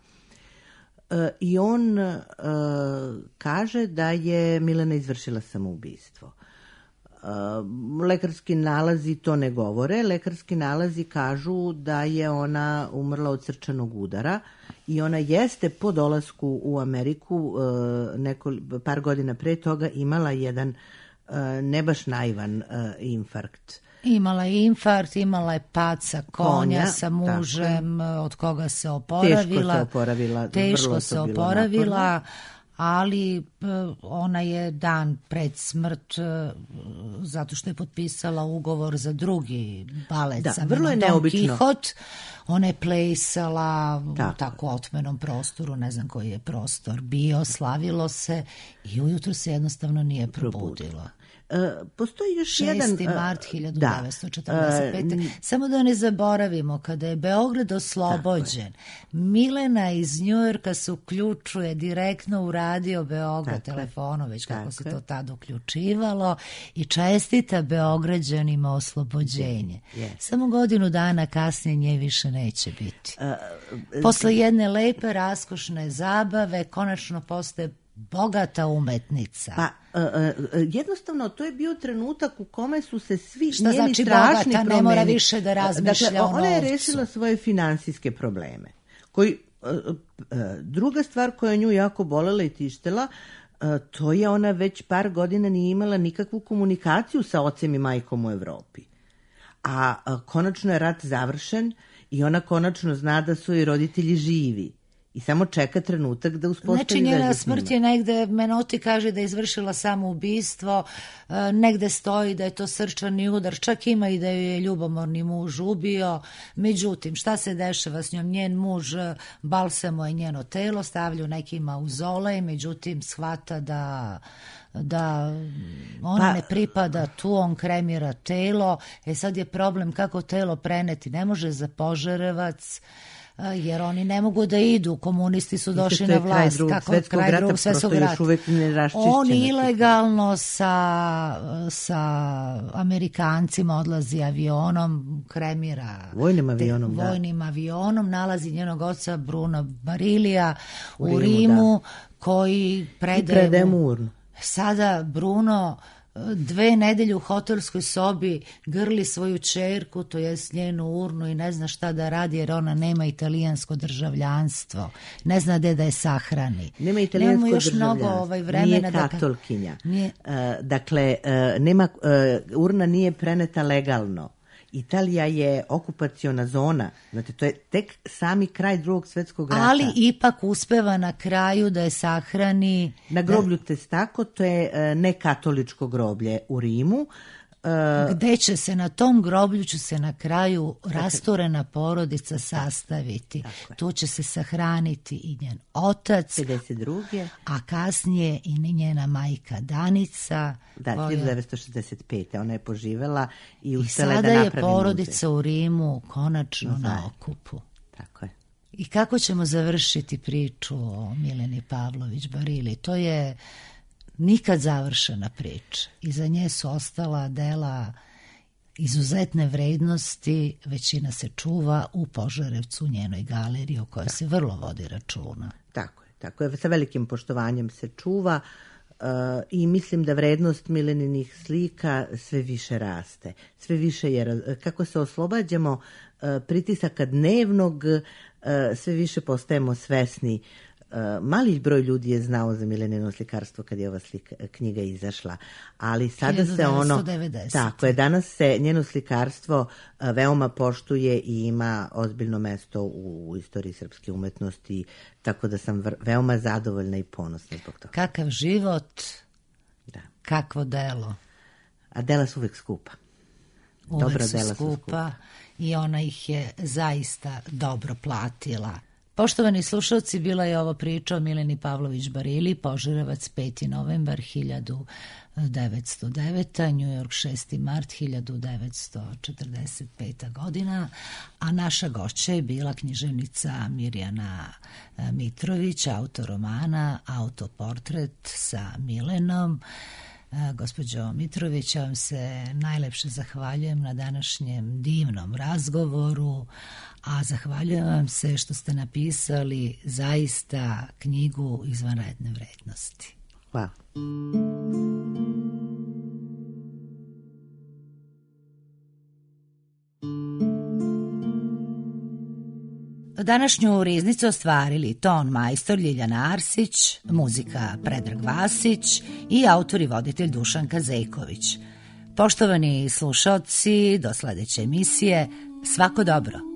I on uh, kaže da je Milena izvršila samoubistvo. Uh, lekarski nalazi to ne govore. Lekarski nalazi kažu da je ona umrla od srčanog udara i ona jeste po dolasku u Ameriku neko, par godina pre toga imala jedan ne baš naivan infarkt. Imala je infarkt, imala je pad sa konja, konja sa mužem, od koga se oporavila. Teško se oporavila. Teško se oporavila. Naporno. Ali ona je dan pred smrt, zato što je potpisala ugovor za drugi balet, da, sa vrlo je Don Kihot, ona je plesala tako. u tako otmenom prostoru, ne znam koji je prostor bio, slavilo se i ujutro se jednostavno nije probudila. Uh, postoji još jedan... šesti mart hiljadu devetsto četrdeset pete. Uh, Samo da ne zaboravimo, kada je Beograd oslobođen, Milena iz Njujorka se uključuje direktno u radio Beograd telefonom, već kako se to tada uključivalo, i čestita Beograđanima oslobođenje. Yes. Samo godinu dana kasnije nje više neće biti. Uh, Posle jedne lepe, raskošne zabave, konačno postaje bogata umetnica. Pa, uh, uh, jednostavno, to je bio trenutak u kome su se svi Šta njeni znači strašni bogata, promeni. Ne mora više da razmišlja dakle, o novcu. Ona je rešila svoje finansijske probleme. Koji, uh, uh, druga stvar koja nju jako bolela i tištela, uh, to je ona već par godina nije imala nikakvu komunikaciju sa ocem i majkom u Evropi. A uh, konačno je rat završen i ona konačno zna da su joj roditelji živi. I samo čeka trenutak da uspostavi znači, vezu s njima. Znači, njena smrt je negde, Menotti kaže da je izvršila samoubistvo, negde stoji da je to srčani udar, čak ima i da ju je ljubomorni muž ubio. Međutim, šta se dešava s njom? Njen muž balsamuje njeno telo, stavlja u neki mauzolej, međutim, shvata da... da on pa, ne pripada tu, on kremira telo. E sad je problem kako telo preneti. Ne može za Požarevac, jer oni ne mogu da idu, komunisti su došli na vlast, drug, kako svetskog kraj rata, drugog svetskog rata. On ilegalno sa, sa Amerikancima odlazi avionom, kremira vojnim avionom, te, vojnim avionom, nalazi njenog oca Bruna Barilija u, u Rimu, Rimu da. koji predaje, predaje mu urnu. Sada Bruno dve nedelje u hotelskoj sobi grli svoju ćerku, to jest njenu urnu, i ne zna šta da radi jer ona nema italijansko državljanstvo. Ne zna gde da je sahrani. Nema italijansko još državljanstvo. Mnogo ovaj vremena. Nije katolkinja. Da... Nije... Uh, dakle, uh, nema, uh, urna nije preneta legalno. Italija je okupaciona zona, znate, to je tek sami kraj drugog svetskog rata. Ali ipak uspeva na kraju da je sahrani... Na groblju da... Testako, to je nekatoličko groblje u Rimu. Gde će se na tom groblju će se na kraju rasturena porodica sastaviti. Tu će se sahraniti i njen otac, pedeset druge a kasnije i njena majka Danica. Da, koja... hiljadu devetsto šezdeset pete. Ona je poživela i uspela da napravi muze. I sada je porodica u Rimu konačno no, na okupu. Tako je. I kako ćemo završiti priču o Mileni Pavlović Barili? To je nikad završena priča. Iza nje su ostala dela izuzetne vrednosti, većina se čuva u Požarevcu, u njenoj galeriji, o kojoj da. se vrlo vodi računa. Tako je, tako je, sa velikim poštovanjem se čuva uh, i mislim da vrednost Mileninih slika sve više raste. Sve više je, kako se oslobađamo uh, pritisaka dnevnog, uh, sve više postajemo svesni. Uh, mali broj ljudi je znao za Milenino slikarstvo kad je ova slika, knjiga izašla, ali sada se ono tako je, danas se njeno slikarstvo uh, veoma poštuje i ima ozbiljno mesto u, u istoriji srpske umetnosti, tako da sam vr, veoma zadovoljna i ponosna zbog toga. Kakav život, da. Kakvo delo. A dela su uvek skupa. Uvek Dobra su dela skupa, su skupa i ona ih je zaista dobro platila. Poštovani slušalci, bila je ovo priča o Mileni Pavlović Barili, Požarevac peti novembar hiljadu devetsto devete. New York šesti mart hiljadu devetsto četrdeset peta. godina, a naša gošća je bila književnica Mirjana Mitrović, autor romana Autoportret sa Milenom. Gospođo Mitrović, ja vam se najlepše zahvaljujem na današnjem divnom razgovoru, a zahvaljujem vam se što ste napisali zaista knjigu izvanredne vrednosti. Hvala. Današnju riznicu ostvarili ton majstor Ljiljana Arsić, muzika Predrag Vasić i autor i voditelj Dušanka Zejković. Poštovani slušaoci, do sledeće emisije, svako dobro.